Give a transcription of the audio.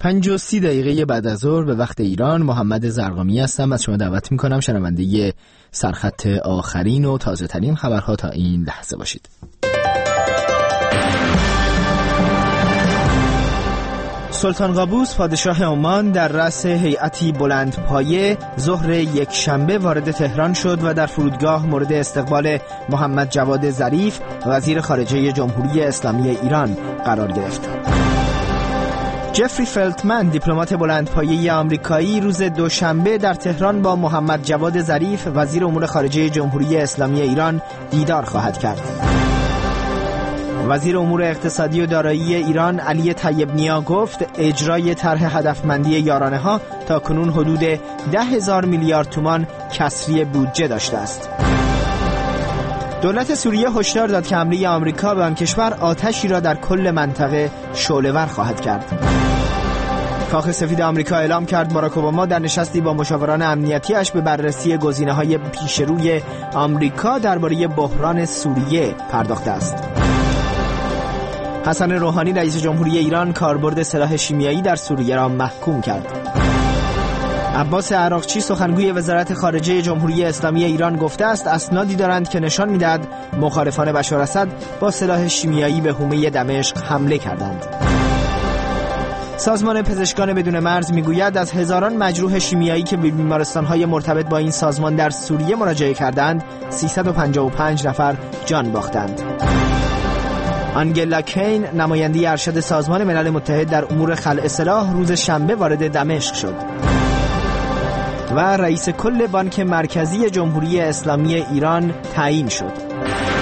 5:30 بعد از ظهر به وقت ایران. محمد زرقامی هستم. از شما دعوت میکنم شنونده سرخط آخرین و تازه ترین خبرها تا این لحظه باشید. سلطان قابوس پادشاه عمان در رأس هیئتی بلندپایه ظهر یکشنبه وارد تهران شد و در فرودگاه مورد استقبال محمد جواد ظریف وزیر خارجه جمهوری اسلامی ایران قرار گرفت. جفری فلتمن دیپلمات بلندپایه آمریکایی روز دوشنبه در تهران با محمد جواد ظریف وزیر امور خارجه جمهوری اسلامی ایران دیدار خواهد کرد. وزیر امور اقتصادی و دارایی ایران علی طیب نیا گفت اجرای طرح هدفمندی یارانه‌ها تا کنون حدود 10,000 میلیارد تومان کسری بودجه داشته است. دولت سوریه هشدار داد که حمله آمریکا به آن کشور آتشی را در کل منطقه شعله‌ور خواهد کرد. کاخ سفید آمریکا اعلام کرد باراک اوباما در نشستی با مشاوران امنیتیش به بررسی گزینه‌های پیشروی آمریکا درباره بحران سوریه پرداخته است. حسن روحانی رئیس جمهوری ایران کاربرد سلاح شیمیایی در سوریه را محکوم کرد. عباس عراقچی سخنگوی وزارت خارجه جمهوری اسلامی ایران گفته است اسنادی دارند که نشان می‌دهد مخالفان بشار اسد با سلاح شیمیایی به حومه دمشق حمله کردند. سازمان پزشکان بدون مرز میگوید از هزاران مجروح شیمیایی که به بیمارستان‌های مرتبط با این سازمان در سوریه مراجعه کردند 355 نفر جان باختند. آنگلا کین نماینده ارشد سازمان ملل متحد در امور خلع سلاح روز شنبه وارد دمشق شد و رئیس کل بانک مرکزی جمهوری اسلامی ایران تعیین شد.